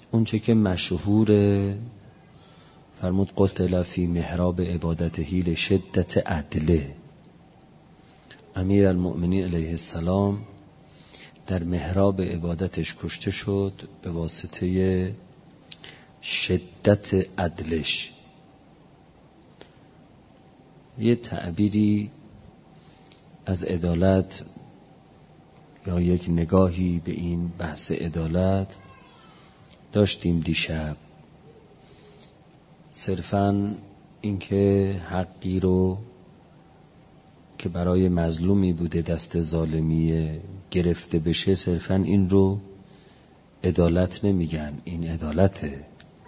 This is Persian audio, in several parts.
اون چه که مشهور فرمود قتل فی محراب عبادتهی لشدت عدله، امیر المؤمنین علیه السلام در محراب عبادتش کشته شد به واسطه شدت عدلش. یه تعبیری از عدالت یا یک نگاهی به این بحث عدالت داشتیم دیشب. صرفاً اینکه حقی رو که برای مظلومی بوده دست ظالمیه گرفته بشه، صرفاً این رو عدالت نمیگن، این عدالته.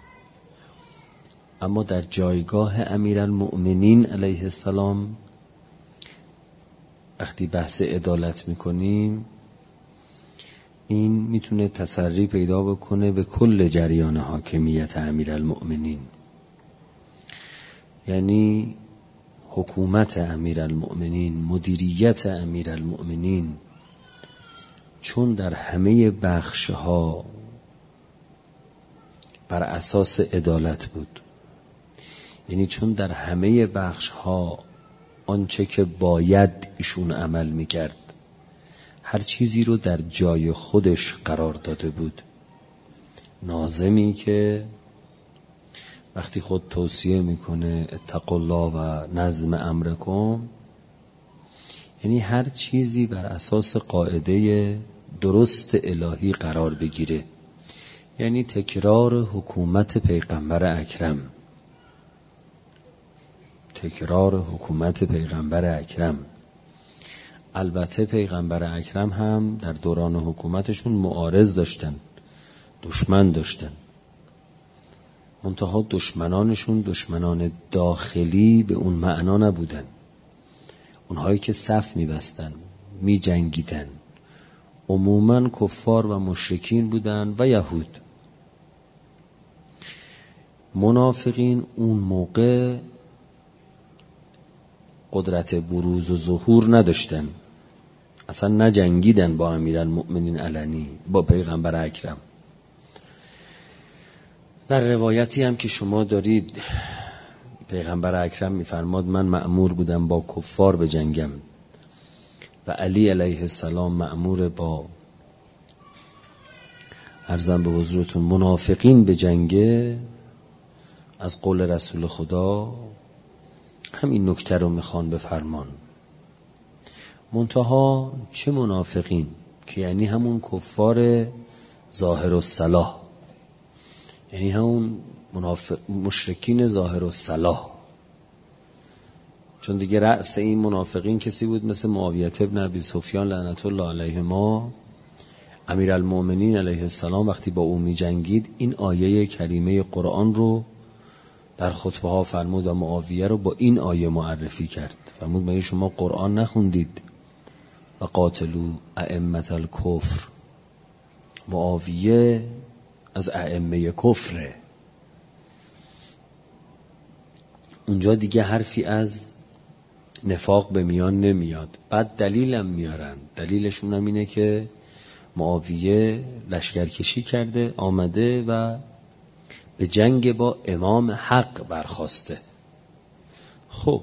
اما در جایگاه امیرالمؤمنین علیه السلام وقتی بحث عدالت میکنیم، این میتونه تسری پیدا بکنه به کل جریان حاکمیت امیرالمؤمنین، یعنی حکومت امیرالمؤمنین، مدیریت امیرالمؤمنین، چون در همه بخشها بر اساس عدالت بود، یعنی چون در همه بخشها آنچه که باید ایشون عمل میکرد، هر چیزی رو در جای خودش قرار داده بود. ناظمی که وقتی خود توصیه میکنه اتقوا الله و نظم امرکم، یعنی هر چیزی بر اساس قاعده درست الهی قرار بگیره، یعنی تکرار حکومت پیغمبر اکرم، تکرار حکومت پیغمبر اکرم. البته پیغمبر اکرم هم در دوران حکومتشون معارض داشتن، دشمن داشتن، منتها دشمنانشون دشمنان داخلی به اون معنا نبودن، اونهایی که صف می‌بستن، می‌جنگیدن، عموماً کفار و مشرکین بودن و یهود. منافقین اون موقع قدرت بروز و ظهور نداشتن، اصلا نجنگیدن با امیرالمؤمنین علنی، با پیغمبر اکرم. در روایتی هم که شما دارید پیغمبر اکرم میفرماد من مأمور بودم با کفار بجنگم و علی علیه السلام مأمور با عرضم به حضورتون منافقین بجنگه. از قول رسول خدا همین نکته رو میخوان بفرمان. منتها چه منافقین که یعنی همون کفار ظاهر الصلاح، یعنی همون مشرکین ظاهر الصلاح، چون دیگه رأس این منافقین کسی بود مثل معاویه ابن ابی سفیان لعنت الله علیهما. امیرالمؤمنین علیه السلام وقتی با او می جنگید این آیه کریمه قرآن رو در خطبه ها فرمود و معاویه رو با این آیه معرفی کرد. فرمود مگه شما قرآن نخوندید؟ و قاتلوا ائمة الکفر. معاویه از ائمه کفره. اونجا دیگه حرفی از نفاق به میان نمیاد. بعد دلیلم میارن، دلیلشون هم اینه که معاویه لشکرکشی کرده آمده و به جنگ با امام حق برخاسته. خب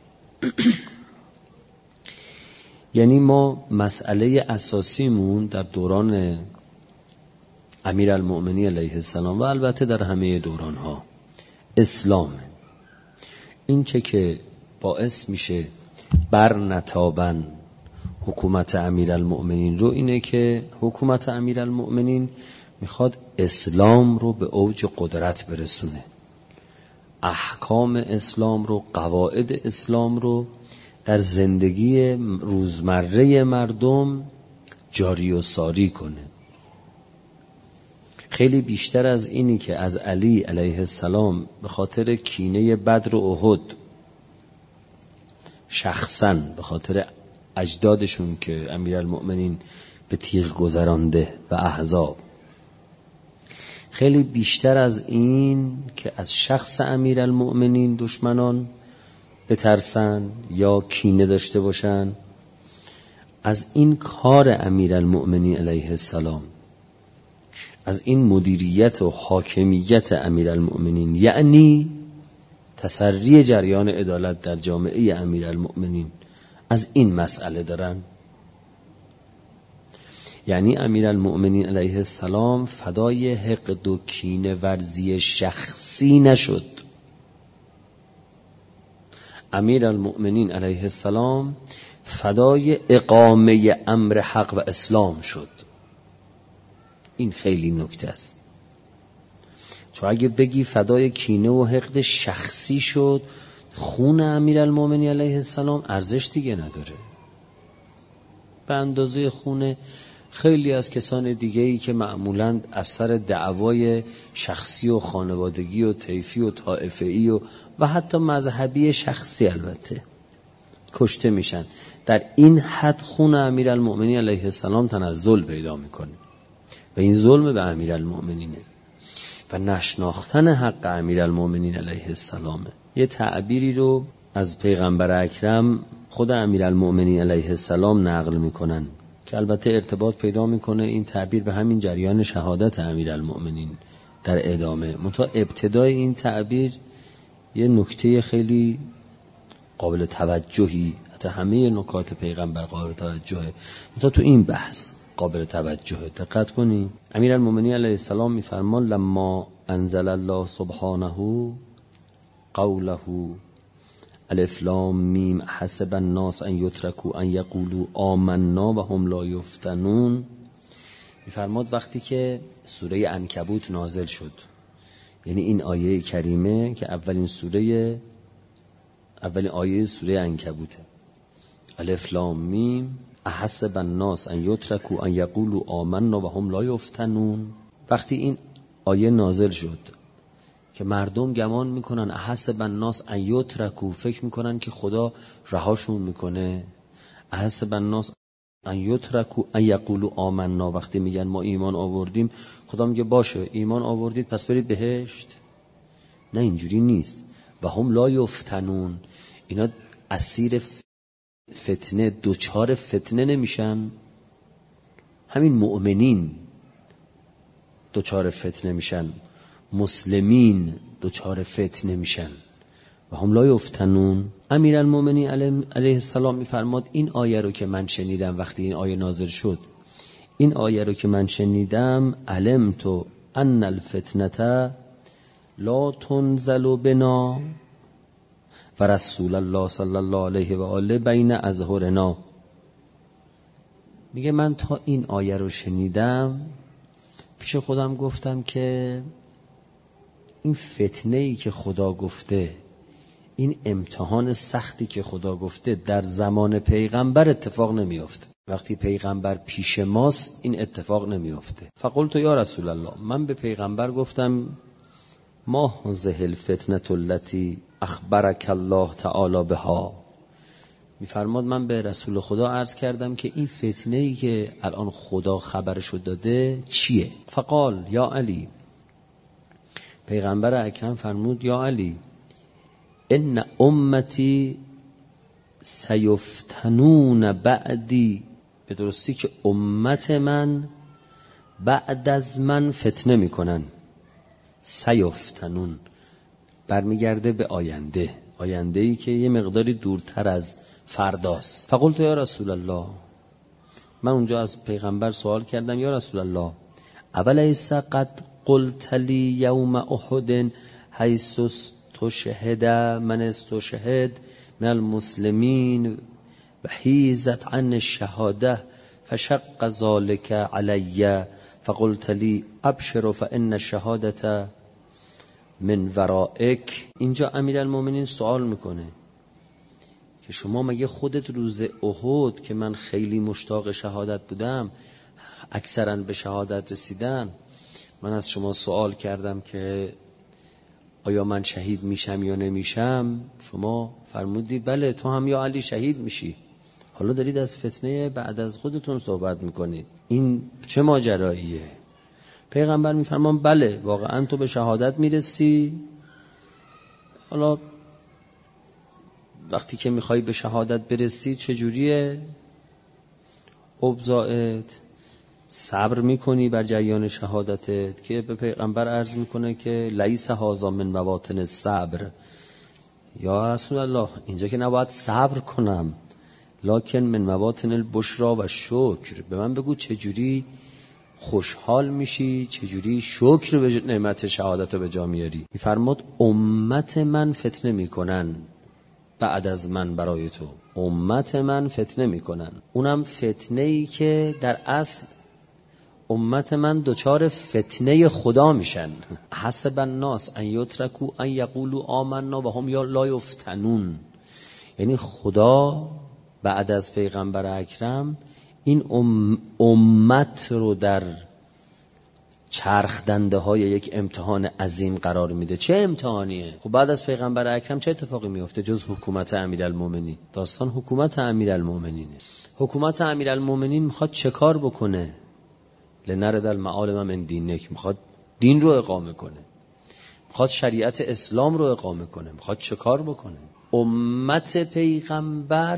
یعنی ما مسئله اساسیمون در دوران امیرالمؤمنین علیه السلام و البته در همه دورانها اسلامه. این چه که باعث میشه بر نتابن حکومت امیرالمؤمنین رو اینه که حکومت امیرالمؤمنین میخواد اسلام رو به اوج قدرت برسونه، احکام اسلام رو، قواعد اسلام رو در زندگی روزمره مردم جاری و ساری کنه. خیلی بیشتر از اینی که از علی علیه السلام به خاطر کینه بدر و احد شخصاً به خاطر اجدادشون که امیرالمؤمنین به تیغ گذرانده و احزاب، خیلی بیشتر از این که از شخص امیرالمؤمنین دشمنان بترسن یا کینه داشته باشن، از این کار امیرالمؤمنین علیه السلام، از این مدیریت و حاکمیت امیرالمؤمنین، یعنی تسری جریان عدالت در جامعه امیرالمؤمنین، از این مسئله دارن. یعنی امیرالمؤمنین علیه السلام فدای حقد و کینه ورزی شخصی نشد. امیرالمؤمنین علیه السلام فدای اقامه امر حق و اسلام شد. این خیلی نکته است، چون اگه بگی فدای کینه و حقد شخصی شد، خون امیرالمؤمنین علیه السلام ارزش دیگه نداره، به اندازه خون خیلی از کسان دیگه‌ای که معمولاً اثر دعوای شخصی و خانوادگی و طیفی و طائفه‌ای و حتی مذهبی شخصی البته کشته میشن. در این حد خون امیرالمؤمنین علیه السلام تنزل پیدا میکنه و این ظلم به امیرالمؤمنینه و نشناختن حق امیرالمؤمنین علیه السلامه. یه تعبیری رو از پیغمبر اکرم خود امیرالمؤمنین علیه السلام نقل میکنن که البته ارتباط پیدا میکنه این تعبیر به همین جریان شهادت امیرالمؤمنین در ادامه. منتها ابتدای این تعبیر یه نکته خیلی قابل توجهی، حتی همه نکات پیغمبر قابل توجهه، منتها تو این بحث قابل توجهه. دقت کنی امیرالمؤمنین علیه السلام میفرمان لما انزل الله سبحانه قوله الف لام میم حسب الناس ان یترکوا ان یقولوا آمنا و هم لا یفتنون، میفرماد وقتی که سوره عنکبوت نازل شد، یعنی این آیه کریمه که اولین آیه سوره عنکبوته، الف لام میم احسب الناس ان یترکوا ان یقولوا آمنا و هم لا یفتنون، وقتی این آیه نازل شد که مردم گمان میکنن احسب الناس ان یترکوا، فکر میکنن که خدا رهاشون میکنه، احسب الناس ان یترکوا ان یقولوا آمنا، وقتی میگن ما ایمان آوردیم خدا میگه باشه ایمان آوردید پس برید بهشت. نه، اینجوری نیست. و هم لا یفتنون، اینا اسیر فتنه، دوچار فتنه نمیشن. همین مؤمنین دوچار فتنه میشن، مسلمین دوچار فتنه میشن. و هم لا یفتنون. امیرالمؤمنین علیه السلام میفرماد این آیه رو که من شنیدم، وقتی این آیه نازل شد، این آیه رو که من شنیدم، علمت ان الفتنه لا تنزل بنا و رسول الله صلی الله علیه و آله بین اظهرنا. میگه من تا این آیه رو شنیدم پیش خودم گفتم که این فتنه‌ای که خدا گفته، این امتحان سختی که خدا گفته در زمان پیغمبر اتفاق نمیافته. وقتی پیغمبر پیش ماست این اتفاق نمیافته. فقلت یا رسول الله، من به پیغمبر گفتم ما هذه الفتنه التي اخبرك الله تعالی بها. میفرماد من به رسول خدا عرض کردم که این فتنه‌ای که الان خدا خبرشو داده چیه؟ فقال یا علی، پیغمبر اکرم فرمود یا علی ان امتی سیفتنون بعدی، به درستی که امت من بعد از من فتنه میکنن. سیفتنون برمیگرده به آینده‌ای که یه مقداری دورتر از فرداست. فقلت یا رسول الله، من اونجا از پیغمبر سوال کردم یا رسول الله اولیس قد قلت لی یوم احد حیث استشهد من استشهد من المسلمین و حیزت عن الشهاده فشق ذلك علی فقلت لی ابشر فان الشهاده من ورائک. اینجا امیرالمؤمنین سوال میکنه که شما مگه خودت روز احد که من خیلی مشتاق شهادت بودم، اکثرا به شهادت رسیدن، من از شما سوال کردم که آیا من شهید میشم یا نمیشم؟ شما فرمودی بله تو هم یا علی شهید میشی. حالا دارید از فتنه بعد از خودتون صحبت میکنید، این چه ماجراییه؟ پیغمبر میفرمان بله واقعا تو به شهادت میرسی. حالا وقتی که میخوای به شهادت برسی چجوریه؟ اوضاعت صبر میکنی بر جریان شهادتت، که به پیغمبر عرض میکنه که لیس هذا من مواطن الصبر، یا رسول الله اینجا که نباید صبر کنم، لکن من مواطن البشرا و شکر، به من بگو چجوری خوشحال میشی، چجوری شکر به نعمت شهادت رو به جا میاری. میفرماد امت من فتنه میکنن بعد از من برای تو، امت من فتنه میکنن، اونم فتنه ای که در اصل امت من دچار فتنه خدا میشن. حسب الناس ان یترکوا ان یقولوا آمنا و هم لا یفتنون، یعنی خدا بعد از پیغمبر اکرم این امت رو در چرخ دنده های یک امتحان عظیم قرار میده. چه امتحانیه؟ خب بعد از پیغمبر اکرم چه اتفاقی میفته جز حکومت امیرالمومنین؟ داستان حکومت امیرالمومنینه. حکومت امیرالمومنین میخواد چه کار بکنه؟ لنرد المعالم من دینک، میخواد دین رو اقامه کنه، میخواد شریعت اسلام رو اقامه کنه، میخواد چه کار بکنه؟ امت پیغمبر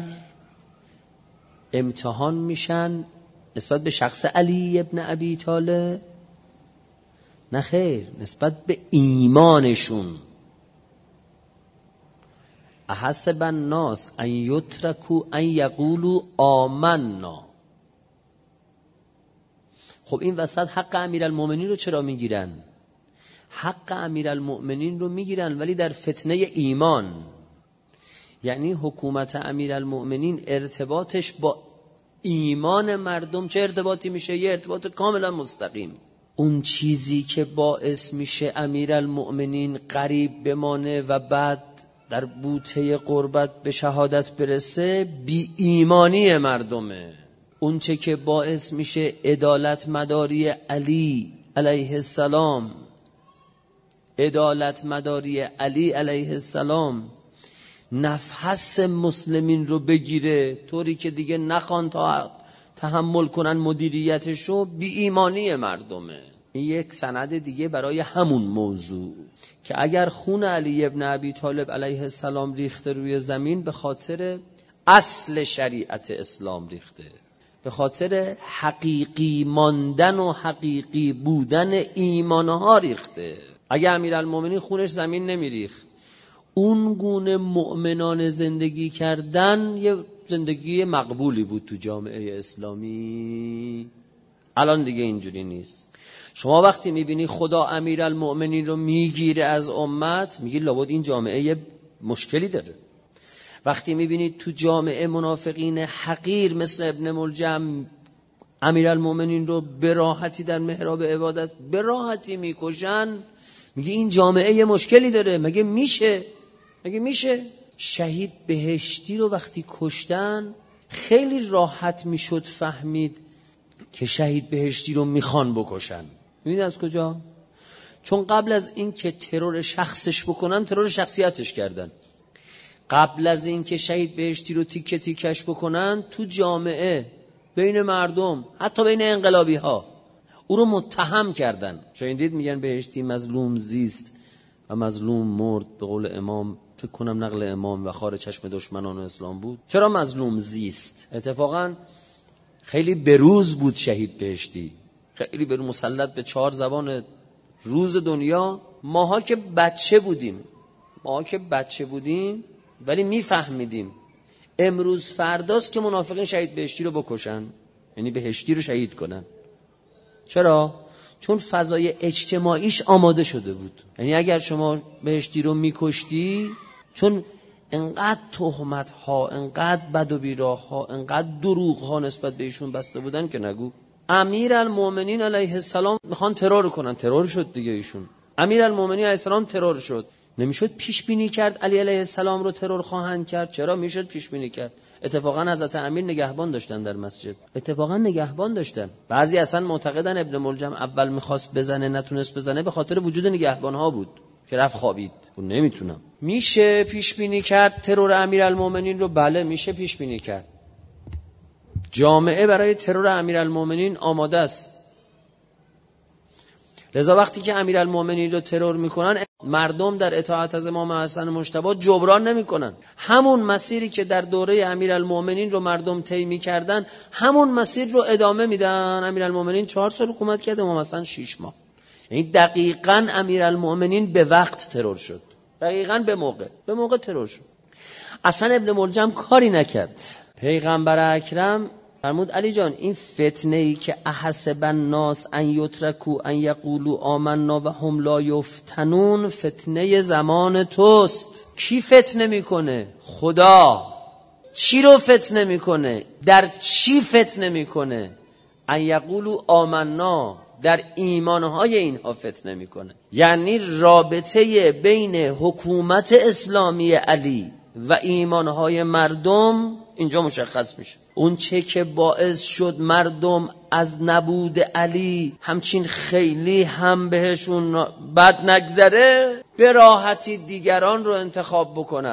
امتحان میشن نسبت به شخص علی ابن ابی طالب؟ نه خیر، نسبت به ایمانشون. احسب الناس ان یترکوا ان یقولوا آمنا. خب این وسط حق امیرالمومنین رو چرا میگیرن؟ حق امیرالمومنین رو میگیرن ولی در فتنه ایمان. یعنی حکومت امیرالمومنین ارتباطش با ایمان مردم چه ارتباطی میشه؟ یه ارتباط کاملا مستقیم. اون چیزی که باعث میشه امیرالمومنین قریب بمانه و بعد در بوته قربت به شهادت برسه، بی ایمانی مردمه. اون چه که باعث میشه عدالت مداری علی علیه السلام، عدالت مداری علی علیه السلام نفس مسلمین رو بگیره طوری که دیگه نخوان تا تحمل کنن مدیریتشو، بی ایمانی مردمه. این یک سند دیگه برای همون موضوع که اگر خون علی ابن ابی طالب علیه السلام ریخته روی زمین، به خاطر اصل شریعت اسلام ریخته، به خاطر حقیقی ماندن و حقیقی بودن ایمانها ریخته. اگر امیرالمومنین خونش زمین نمیریخت، اون گونه مؤمنان زندگی کردن یه زندگی مقبولی بود تو جامعه اسلامی. الان دیگه اینجوری نیست. شما وقتی میبینی خدا امیرالمومنین رو میگیره از امت، میگی لابد این جامعه مشکلی داره. وقتی میبینید تو جامعه منافقین حقیر مثل ابن ملجم امیرالمومنین رو به راحتی در محراب عبادت به راحتی میکشن، میگه این جامعه مشکلی داره. مگه میشه؟ شهید بهشتی رو وقتی کشتن خیلی راحت میشد فهمید که شهید بهشتی رو میخوان بکشن. میدید از کجا؟ چون قبل از این که ترور شخصش بکنن، ترور شخصیتش کردن. قبل از این که شهید بهشتی رو تیکه تیکش بکنن، تو جامعه بین مردم، حتی بین انقلابی ها، او رو متهم کردن. شنیدید میگن بهشتی مظلوم زیست و مظلوم مرد، به قول امام، فکر کنم نقل امام، و خار چشم دشمنان اسلام بود. چرا مظلوم زیست؟ اتفاقا خیلی بروز بود شهید بهشتی، خیلی بروز، مسلط به 4 زبان روز دنیا. ماها که بچه بودیم ولی میفهمیدیم امروز فرداست که منافقین شهید بهشتی رو بکشن، یعنی بهشتی رو شهید کنن. چرا؟ چون فضای اجتماعیش آماده شده بود. یعنی اگر شما بهشتی رو میکشتی، چون انقدر تهمت ها، انقدر بد و بیراه ها، انقدر دروغ ها نسبت به ایشون بسته بودن که نگو. امیرالمومنین علیه السلام میخوان ترور کنن، ترور شد دیگه ایشون. امیرالمومنین علیه السلام ترور شد. نمیشد پیش بینی کرد علی علیه السلام رو ترور خواهند کرد؟ چرا میشد پیش بینی کرد؟ اتفاقا حضرت امیر نگهبان داشتن در مسجد، بعضی اصلا معتقدن ابن ملجم اول میخواست بزنه نتونست بزنه به خاطر وجود نگهبان ها بود که رفت خوابید. نمیتونم. میشه پیش بینی کرد ترور امیرالمومنین رو؟ بله میشه پیش بینی کرد. جامعه برای ترور امیرالمومنین آماده است. لذا وقتی که امیرالمومنین رو ترور میکنن، مردم در اطاعت از امام حسن مجتبی جبران نمی‌کنن. همون مسیری که در دوره امیرالمؤمنین رو مردم طی می‌کردن، همون مسیر رو ادامه میدن. امیرالمؤمنین 4 سال حکومت کرد، امام حسن 6 ماه. یعنی دقیقاً امیرالمؤمنین به وقت ترور شد، دقیقاً به موقع ترور شد. اصلا ابن ملجم کاری نکرد. پیغمبر اکرم فرمود علی جان، این فتنه‌ای که احسب الناس ان یترکوا ان یقولوا آمنا و هم لا یفتنون، فتنه زمان توست. کی فتنه میکنه؟ خدا. چی رو فتنه میکنه؟ در چی فتنه میکنه؟ ان یقولوا آمنا، در ایمانهای اینها فتنه میکنه. یعنی رابطه بین حکومت اسلامی علی و ایمانهای مردم اینجا مشخص میشه. اون چه که باعث شد مردم از نبود علی همچین خیلی هم بهشون بد نگذره، به راحتی دیگران رو انتخاب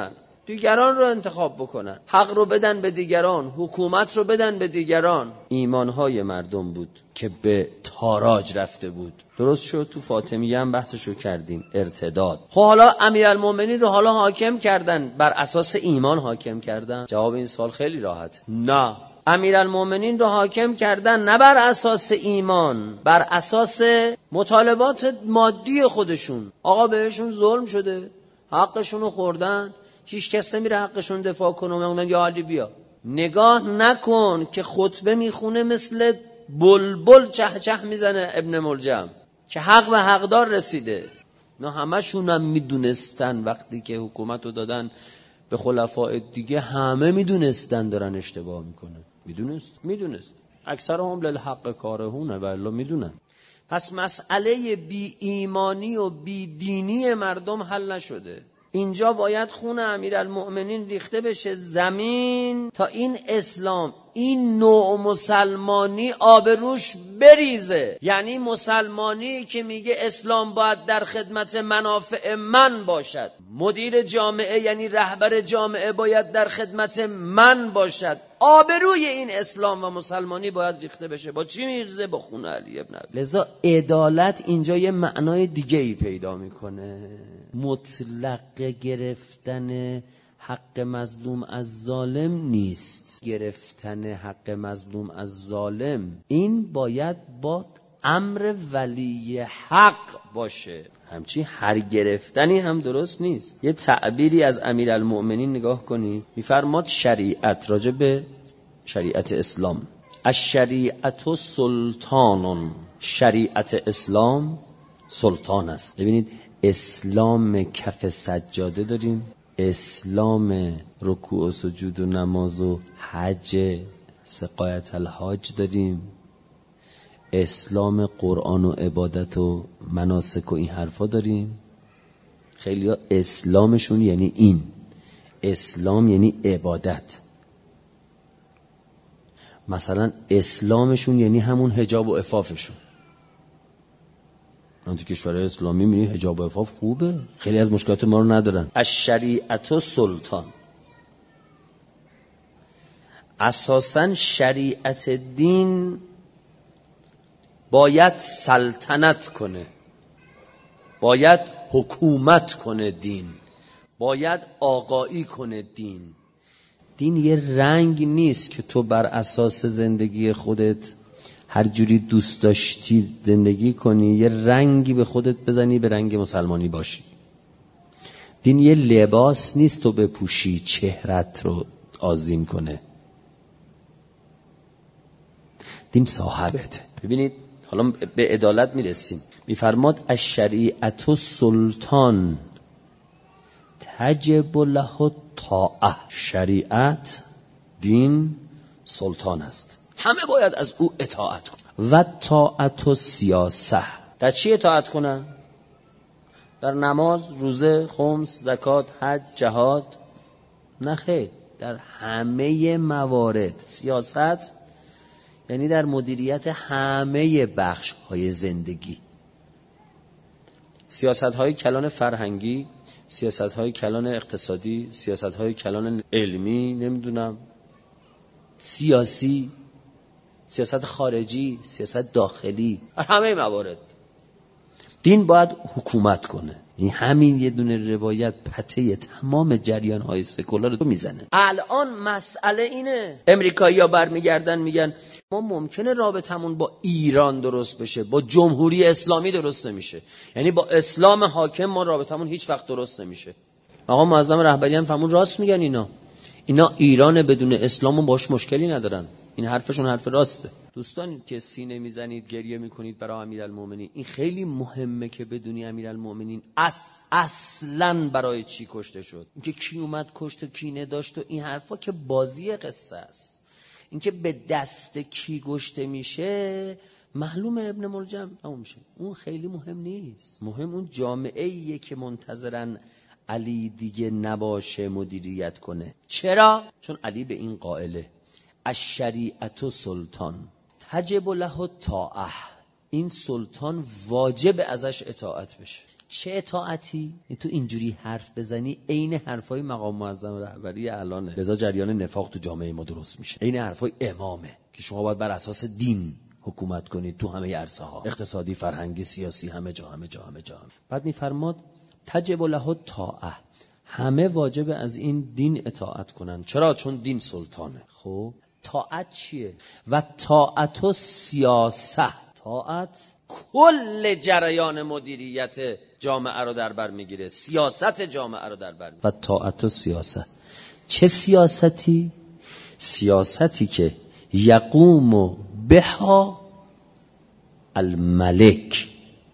بکنن، حق رو بدن به دیگران، حکومت رو بدن به دیگران. ایمانهای مردم بود که به تاراج رفته بود. درست شد. تو فاطمیه هم بحثشو کردیم، ارتداد. حالا امیرالمؤمنین رو حالا حاکم کردن، بر اساس ایمان حاکم کردن؟ جواب این سوال خیلی راحت، نه. امیرالمؤمنین رو حاکم کردن نه بر اساس ایمان، بر اساس مطالبات مادی خودشون. آقا بهشون ظلم شده، حقشون رو خوردن، هیچ کس نمیره حقشون دفاع کنه. میگن یا علی بیا. نگاه نکن که خطبه میخونه مثل بلبل چه چه میزنه ابن ملجم که حق به حقدار رسیده. نه همشون هم میدونستن وقتی که حکومت رو دادن به خلفاء دیگه، همه میدونستن دارن اشتباه میکنن. میدونست. اکثرهم للحق کارهونه و الا میدونن. پس مسئله بی ایمانی و بی دینی مردم حل نشده. اینجا باید خون امیرالمؤمنین ریخته بشه زمین تا این اسلام، این نوع مسلمانی آبروش بریزه. یعنی مسلمانی که میگه اسلام باید در خدمت منافع من باشد، مدیر جامعه یعنی رهبر جامعه باید در خدمت من باشد، آبروی این اسلام و مسلمانی باید ریخته بشه. با چی میریزه؟ با خون علی ابن ابی. لذا عدالت اینجا یه معنای دیگه ای پیدا میکنه. مطلق گرفتن حق مظلوم از ظالم نیست. گرفتن حق مظلوم از ظالم این باید با امر ولی حق باشه. همچین هر گرفتنی هم درست نیست. یه تعبیری از امیرالمؤمنین نگاه کنید. میفرماد شریعت، راجع به شریعت اسلام، الشریعت سلطان، شریعت اسلام سلطان است. ببینید اسلام کف سجاده داریم، اسلام رکوع و سجود و نماز و حج سقایت الحاج داریم، اسلام قرآن و عبادت و مناسک و این حرفا داریم. خیلی ها اسلامشون یعنی این، اسلام یعنی عبادت. مثلا اسلامشون یعنی همون حجاب و عفافشون. من تو کشورهای اسلامی می‌بینی حجاب و عفاف خوبه، خیلی از مشکلات ما رو ندارن. الشریعت سلطان، اساساً شریعت دین باید سلطنت کنه، باید حکومت کنه، دین باید آقایی کنه. دین یه رنگ نیست که تو بر اساس زندگی خودت هر جوری دوست داشتی زندگی کنی، یه رنگی به خودت بزنی به رنگ مسلمانی باشی. دین یه لباس نیست تو بپوشی چهرت رو آذین کنه. دین صاحبته. ببینید حالا به عدالت میرسیم. میفرماد الشریعت سلطان تجب له الطاعه. شریعت، دین سلطان است، همه باید از او اطاعت کنن. و طاعت و سیاسه. در چی اطاعت کنن؟ در نماز، روزه، خمس، زکات، حج، جهاد؟ نه خیر، در همه موارد. سیاست یعنی در مدیریت همه بخش های زندگی. سیاست های کلان فرهنگی، سیاست های کلان اقتصادی، سیاست های کلان علمی، نمیدونم سیاسی، سیاست خارجی، سیاست داخلی، همه موارد دین باید حکومت کنه. این همین یه دونه روایت پته تمام جریان‌های سکولار رو میزنه. الان مسئله اینه، امریکایی‌ها برمیگردن میگن ما ممکنه رابطمون با ایران درست بشه، با جمهوری اسلامی درست نمیشه، یعنی با اسلام حاکم ما رابطمون هیچ وقت درست نمیشه. آقا معظم رهبری هم فهمون راست میگن، اینا ایران بدون اسلام باش مشکلی ندارن، این حرفشون حرف راسته. دوستان که سینه میزنید گریه میکنید برای امیرالمومنین، این خیلی مهمه که بدونی امیرالمومنین اصلاً برای چی کشته شد، اینکه کی اومد کشت و کی نداشت و این حرفا که بازی قصه است. اینکه به دست کی کشته میشه معلومه ابن ملجم تموم میشه، اون خیلی مهم نیست. مهم اون جامعه‌ایه که منتظرن علی دیگه نباشه مدیریت کنه. چرا؟ چون علی به این قائله الشریعت سلطان تجب له الطاعه، این سلطان واجب ازش اطاعت بشه. چه اطاعتی؟ تو اینجوری حرف بزنی عین حرفای مقام معظم رهبری الانه، لذا جریان نفاق تو جامعه ما درست میشه. عین حرفای امامه که شما باید بر اساس دین حکومت کنید تو همه عرصه ها، اقتصادی، فرهنگی، سیاسی، همه جا. بعد میفرماد تجب له الطاعه، همه واجب از این دین اطاعت کنن. چرا؟ چون دین سلطانه. خب طاعت چیه؟ و طاعت و سیاست، طاعت کل جریان مدیریت جامعه رو در بر میگیره، سیاست جامعه رو در بر میگیره. و طاعت و سیاست چه سیاستی؟ سیاستی که یقوم بها الملک،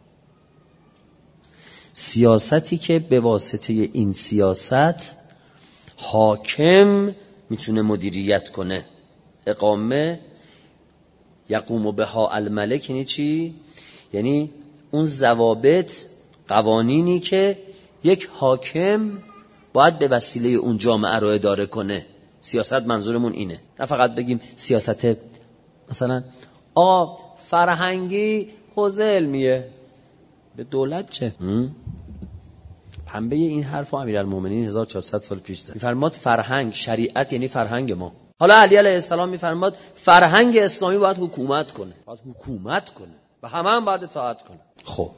سیاستی که به واسطه این سیاست حاکم میتونه مدیریت کنه. اقامه یقوم بها الملک یعنی چی؟ یعنی اون ضوابط، قوانینی که یک حاکم باید به وسیله اون جامعه رو اداره کنه. سیاست منظورمون اینه، نه فقط بگیم سیاست مثلا فرهنگی حوزه علمیه، به دولت چه؟ پنبه این حرف امیرالمومنین 1400 سال پیش زد. میفرماد فرهنگ، شریعت یعنی فرهنگ ما. حالا علی علیه السلام میفرماد فرهنگ اسلامی باید حکومت کنه، و همه هم باید اطاعت کنه. خب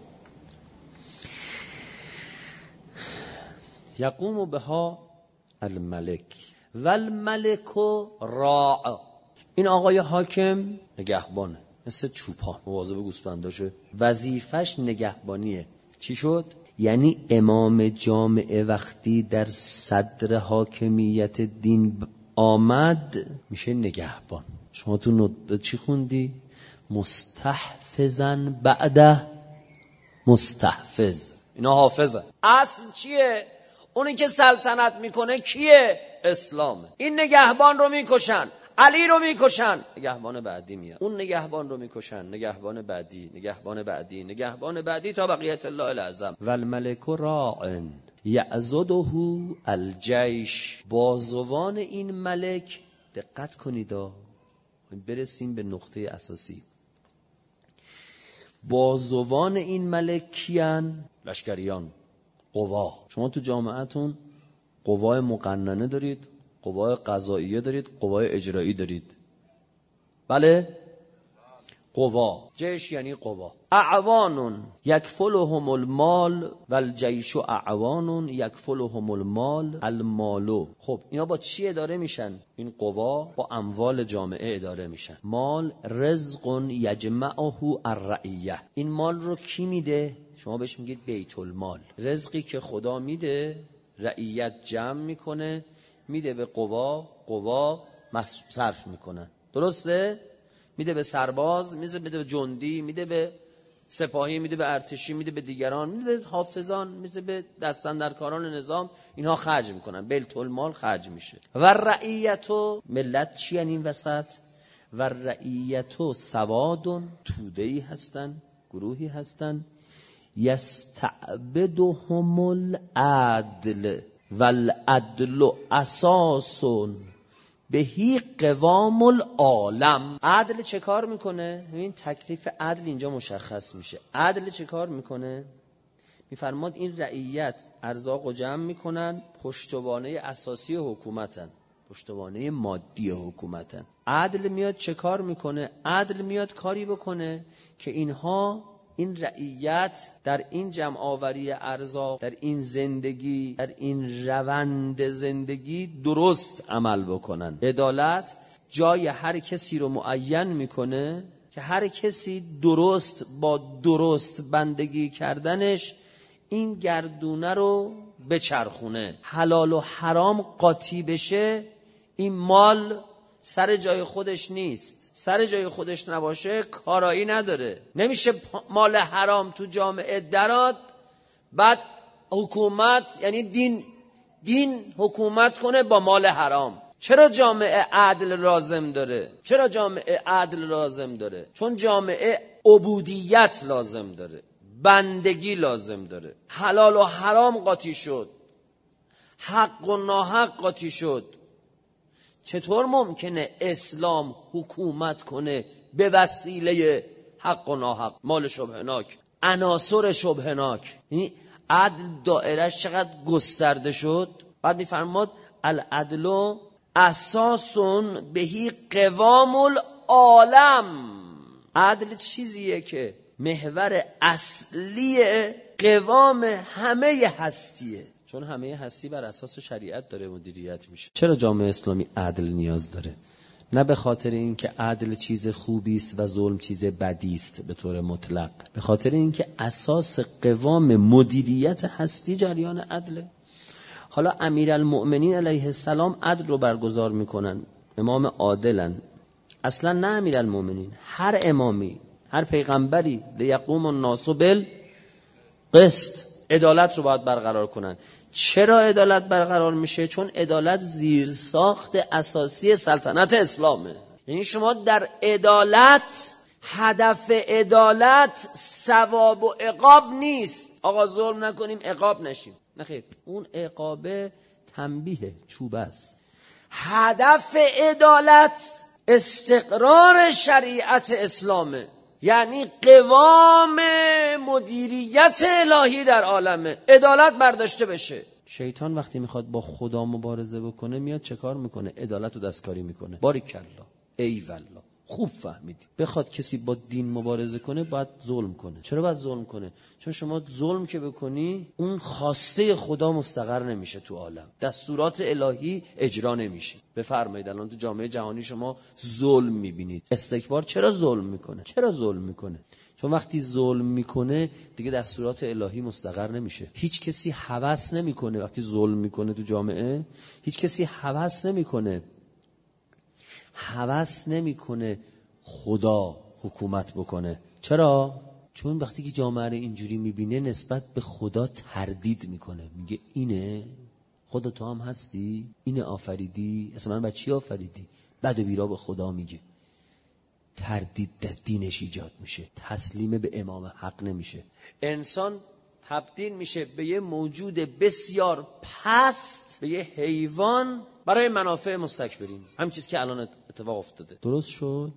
یقوم بها الملک و الملک راع، این آقای حاکم نگهبانه، مثل چوپان مواظب گوسفنداشه، وظیفش نگهبانیه. چی شد؟ یعنی امام جامعه وقتی در صدر حاکمیت دین آمد میشه نگهبان. شما تو نطبه چی خوندی؟ مستحفظن بعده مستحفظ، اینا حافظه. اصل چیه؟ اونی که سلطنت میکنه کیه؟ اسلامه. این نگهبان رو میکشن، علی رو میکشن، نگهبان بعدی میاد، اون نگهبان رو میکشن، نگهبان بعدی تا بقیت الله الاعظم. و الملک راع یعضده الجیش، بازوان این ملک، دقت کنید برسیم به نقطه اساسی، بازوان این ملک کیان؟ لشکریان، قوا. شما تو جامعهتون قوای مقننه دارید، قوای قضاییه دارید، قوای اجرایی دارید. بله؟ قوا، جیش یعنی قوا. اعوان یکفلهم المال و الجیش اعوان یکفلهم المال المالو. خب اینا با چی اداره میشن؟ این قوا با اموال جامعه اداره میشن. مال رزق یجمعه الرعیه، این مال رو کی میده؟ شما بهش میگید بیت المال. رزقی که خدا میده رعیت جمع میکنه، میده به قوا صرف میکنن. درسته؟ میده به سرباز، میده به جندی، میده به سپاهی، میده به ارتشی، میده به دیگران، میده به حافظان، میده به دستاندرکاران نظام، اینها خرج میکنن، بیت المال خرج میشه. و رعیتو، ملت چی یعنی این وسط؟ و رعیتو سوادون، تودهی هستن، گروهی هستن، یستعبدهم العدل والعدل اساسون بهی قوام العالم. عدل چه کار میکنه؟ این تکلیف عدل اینجا مشخص میشه. عدل چه کار میکنه؟ میفرماد این رعیت ارزاقو جمع میکنن، پشتوانه اساسی حکومتن، پشتوانه مادی حکومتن. عدل میاد چه کار میکنه؟ عدل میاد کاری بکنه که اینها این رعیت در این جمع آوری ارزاق، در این زندگی، در این روند زندگی درست عمل بکنن. عدالت جای هر کسی رو معین میکنه که هر کسی درست با درست بندگی کردنش این گردونه رو بچرخونه. حلال و حرام قاطی بشه، این مال سر جای خودش نیست. سر جای خودش نباشه کارایی نداره. نمیشه مال حرام تو جامعه دراد بعد حکومت، یعنی دین حکومت کنه با مال حرام. چرا جامعه عدل لازم داره؟ چرا جامعه عدل لازم داره؟ چون جامعه عبودیت لازم داره، بندگی لازم داره. حلال و حرام قاطی شد، حق و ناحق قاطی شد. چطور ممکنه اسلام حکومت کنه به وسیله حق و ناحق، مال شبهناک، عناصر شبهناک؟ یعنی عدل دائرش چقدر گسترده شد. بعد میفرماد العدل اساسون بهی قوام العالم. عدل چیزیه که محور اصلی قوام همه هستیه، چون همه هستی بر اساس شریعت داره مدیریت میشه. چرا جامعه اسلامی عدل نیاز داره؟ نه به خاطر اینکه عدل چیز خوبی است و ظلم چیز بدی است به طور مطلق، به خاطر اینکه اساس قوام مدیریت هستی جریان عدله. حالا امیرالمؤمنین علیه السلام عدل رو برگزار میکنن، امام عادلن. اصلا نه امیرالمؤمنین، هر امامی، هر پیغمبری لیقوم الناس بالقسط عدالت رو باید برقرار کنن. چرا عدالت برقرار میشه؟ چون عدالت زیر ساخت اساسی سلطنت اسلامه. یعنی شما در عدالت، هدف عدالت ثواب و عقاب نیست. آقا ظلم نکنیم عقاب نشیم، نخیر، اون عقابه تنبیه، چوبه است. هدف عدالت استقرار شریعت اسلامه، یعنی قوام مدیریت الهی در عالمه. عدالت برداشته بشه. شیطان وقتی میخواد با خدا مبارزه بکنه میاد چه کار میکنه؟ عدالت رو دستکاری میکنه. باریکالله، ای والله، خوب فهمیدی. بخواد کسی با دین مبارزه کنه باید ظلم کنه. چرا باید ظلم کنه؟ چون شما ظلم که بکنی اون خواسته خدا مستقر نمیشه تو عالم، دستورات الهی اجرا نمیشه. بفرمایید الان تو جامعه جهانی شما ظلم میبینید. استکبار چرا ظلم میکنه؟ چرا ظلم میکنه؟ چون وقتی ظلم میکنه دیگه دستورات الهی مستقر نمیشه. هیچ کسی هوس نمیکنه وقتی ظلم میکنه تو جامعه. هیچ کسی هوس نمیکنه خدا حکومت بکنه. چرا؟ چون وقتی که جامعه رو اینجوری میبینه نسبت به خدا تردید میکنه، میگه اینه خدا تو هم هستی؟ اینه آفریدی؟ اصلا من بچی آفریدی؟ بد و بیرا به خدا میگه. تردید در دینش ایجاد میشه، تسلیم به امام حق نمیشه. انسان تبدیل میشه به یه موجود بسیار پست، به یه حیوان برای منافع مستکبرین. همین چیز که الان اتفاق افتاده. درست شد؟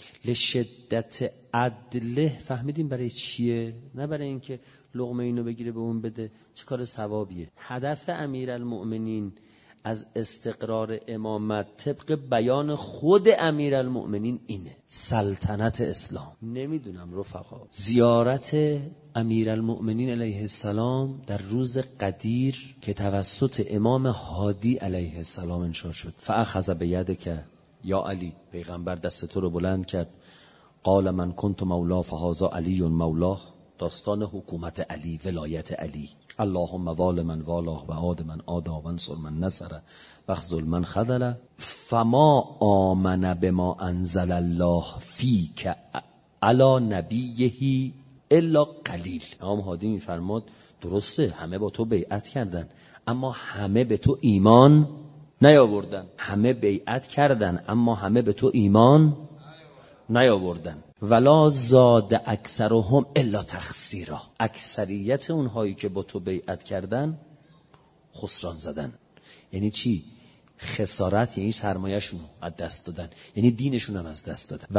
لشدت عدله فهمیدیم برای چیه؟ نه برای اینکه لقمه اینو بگیره به اون بده، چه کار ثوابیه. هدف امیرالمؤمنین از استقرار امامت طبق بیان خود امیرالمؤمنین اینه، سلطنت اسلام. نمیدونم رفقا، زیارت امیرالمؤمنین علیه السلام در روز قدیر که توسط امام هادی علیه السلام انشا شد، فاخذ بیدک یا علی، پیغمبر دست تو رو بلند کرد، قال من کنت مولا فهذا علی مولاه، داستان حکومت علی، ولایت علی. اللهم وال من والاه و عاد من عادا و انصر من نصره و خذل من خذله فما آمن بما انزل الله فیک علی نبیه الا قلیل. امام هادی میفرماد درسته همه با تو بیعت کردن اما همه به تو ایمان نیاوردن. همه بیعت کردن اما همه به تو ایمان نیاوردن. ولا زاد اکثرهم الا تخسیرا، اکثریت اونهایی که با تو بیعت کردن خسران زدن. یعنی چی؟ خسارت، یعنی سرمایه‌شون از دست دادن، یعنی دینشون هم از دست دادن.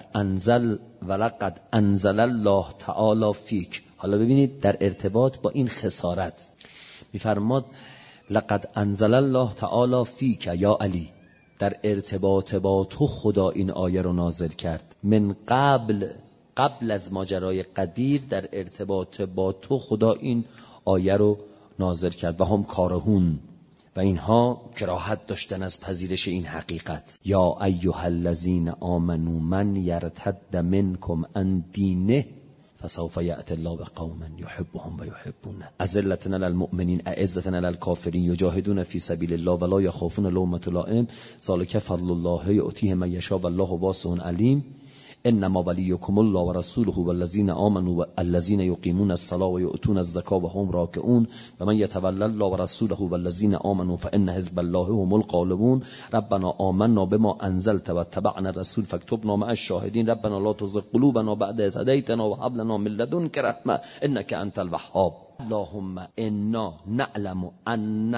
ولقد انزل الله تعالی فیک. حالا ببینید در ارتباط با این خسارت میفرماد لقد انزل الله تعالی فیک یا علی، در ارتباط با تو خدا این آیه رو نازل کرد. من قبل قبل از ماجرای قدیر در ارتباط با تو خدا این آیه رو نازل کرد و هم کارهون و اینها کراهت داشتن از پذیرش این حقیقت. یا ایها الذین آمنوا من یرتد منکم عن دینه فسوف یأتی الله بقوم یحبهم و یحبونه اذلة علی المؤمنین اعزة علی الکافرین یجاهدون فی سبیل الله ولا یخافون لومة لائم ذلک فضل الله یؤتیه من یشاء والله واسع علیم انما ولیکم الله و رسوله والذین آمنوا الذین یقیمون الصلاة و یؤتون الزکاة و هم راکعون و من یتولی الله و رسوله والذین آمنوا فان حزب الله هم الغالبون ربنا آمنا بما انزلت واتبعنا الرسول فاکتبنا مع الشاهدین ربنا لا تزغ قلوبنا بعد إذ هدیتنا وهب لنا من لدنک رحمة انک انت الوهاب اللهم انا نعلم ان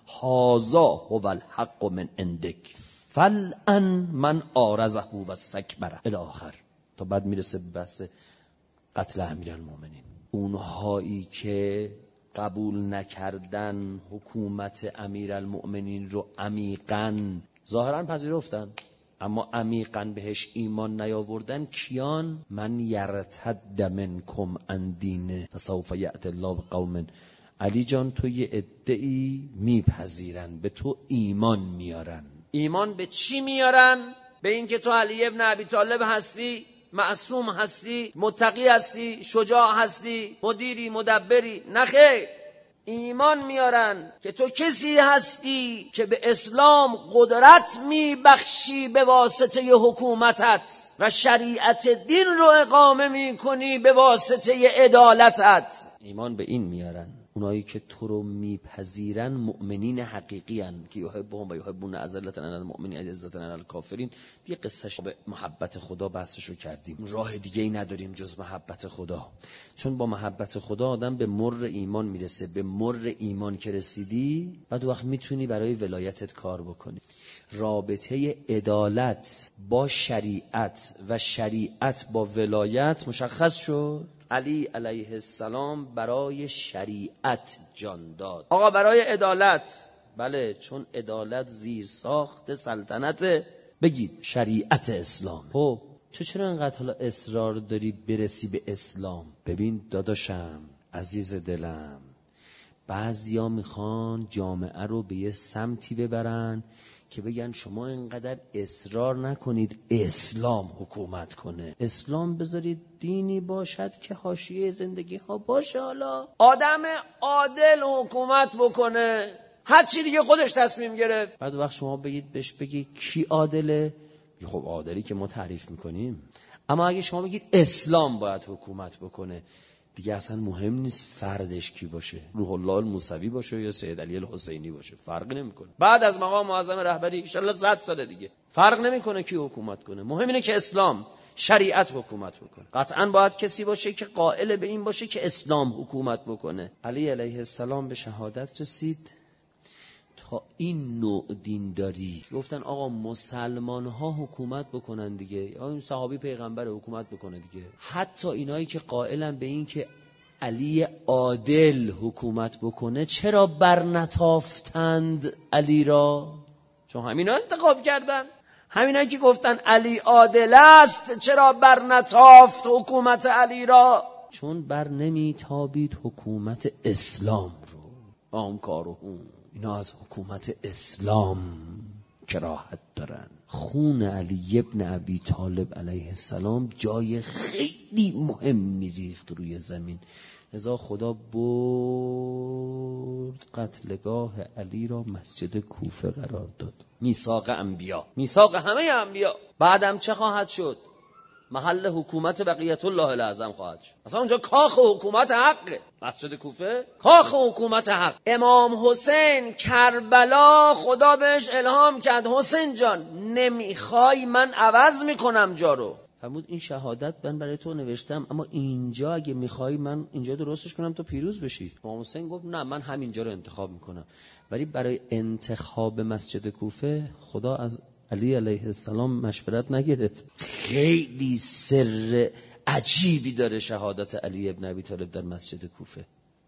هذا هو الحق من عندک فلان من آرزه و استکبره الی آخر تا بعد میرسه به بحث قتل امیرالمومنین. اونهایی که قبول نکردن حکومت امیرالمومنین رو عمیقاً ظاهراً پذیرفتن اما عمیقاً بهش ایمان نیاوردن کیان؟ من یرتد منکم عن دینه فسوف یأتی الله بقوم. علی جان تو یه عده‌ای میپذیرن به تو ایمان میارن. ایمان به چی میارن؟ به این که تو علی ابن ابی طالب هستی، معصوم هستی، متقی هستی، شجاع هستی، مدیری، مدبری. نخیر، ایمان میارن که تو کسی هستی که به اسلام قدرت میبخشی به واسطه حکومتت و شریعت دین رو اقامه میکنی به واسطه عدالتت. ایمان به این میارن. اونایی که تو رو میپذیرن مؤمنین حقیقی هن که یحبهم و یحبون اذلة علی المؤمنین اعزة علی الکافرین. دیگه قصهش به محبت خدا بحثش رو کردیم، راه دیگه ای نداریم جز محبت خدا. چون با محبت خدا آدم به مر ایمان میرسه. به مر ایمان که رسیدی بعد وقت میتونی برای ولایتت کار بکنی. رابطه عدالت با شریعت و شریعت با ولایت مشخص شد. علی علیه السلام برای شریعت جان داد. آقا برای عدالت، بله، چون عدالت زیر ساخت سلطنت بگید شریعت اسلام. خب چرا اینقدر حالا اصرار داری برسی به اسلام؟ ببین داداشم، عزیز دلم، بعضیا میخوان جامعه رو به یه سمتی ببرن که بگن شما اینقدر اصرار نکنید اسلام حکومت کنه. اسلام بذارید دینی باشد که حاشیه زندگی ها باشه. حالا آدم عادل حکومت بکنه، هر چی دیگه خودش تصمیم گرفت. بعد وقت شما بگید بهش بگی کی عادله؟ خب عادلی که ما تعریف میکنیم. اما اگه شما بگید اسلام باید حکومت بکنه، دیگه اصلا مهم نیست فردش کی باشه، روح الله الموسوی باشه یا سید علی الحسینی باشه، فرق نمیکنه. بعد از مقام معظم رهبری ان شاء الله 100 سال دیگه فرق نمیکنه کی حکومت کنه. مهم اینه که اسلام شریعت حکومت بکنه. قطعاً باید کسی باشه که قائل به این باشه که اسلام حکومت بکنه. علی علیه السلام به شهادت رسید تا این نوع دینداری گفتن آقا مسلمان ها حکومت بکنن دیگه، یا این صحابی پیغمبر حکومت بکنه دیگه. حتی اینایی که قائلن به این که علی عادل حکومت بکنه چرا برنتافتند علی را؟ چون همینا انتخاب کردن. همینایی که گفتن علی عادل است چرا برنتافت حکومت علی را؟ چون بر نمیتابید حکومت اسلام رو. آنکارو اینا از حکومت اسلام کراهت دارن. خون علی ابن ابی طالب علیه السلام جای خیلی مهم میریخت روی زمین. لذا خدا برد قتلگاه علی را مسجد کوفه قرار داد. میثاق انبیا، میثاق همه انبیا. بعدم چه خواهد شد؟ محل حکومت بقیت الله الاعظم خواهد شد. اصلا اونجا کاخ حکومت حقه. مسجد کوفه کاخ حکومت حق. امام حسین کربلا خدا بهش الهام کرد حسین جان نمیخوای من عوض میکنم جا رو. فرمود این شهادت من برای تو نوشتم، اما اینجا اگه میخوای من اینجا درستش کنم تو پیروز بشی. امام حسین گفت نه من همینجا رو انتخاب میکنم. ولی برای انتخاب مسجد کوفه خدا از علی علیه السلام مشورت نگرفت. خیلی سر عجیبی داره شهادت علی ابن ابی طالب در مسجد کوفه.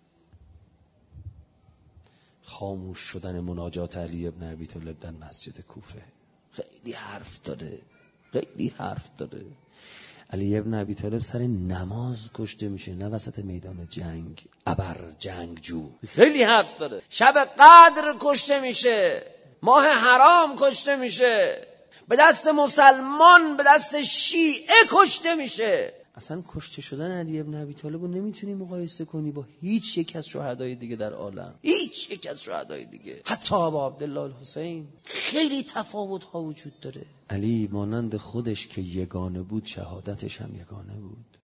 خاموش شدن مناجات علی ابن ابی طالب در مسجد کوفه خیلی حرف داره، خیلی حرف داره. علی ابن ابی طالب سر نماز کشته میشه، نه وسط میدان جنگ. ابر جنگجو خیلی حرف داره. شب قدر کشته میشه، ماه حرام کشته میشه، به دست مسلمان، به دست شیعه کشته میشه. اصلا کشته شدن علی ابن ابی طالب رو نمیتونی مقایسه کنی با هیچ یک از شهدای دیگه در عالم، هیچ یک از شهدای دیگه، حتی با عبدالله الحسین. خیلی تفاوت ها وجود داره. علی مانند خودش که یگانه بود، شهادتش هم یگانه بود.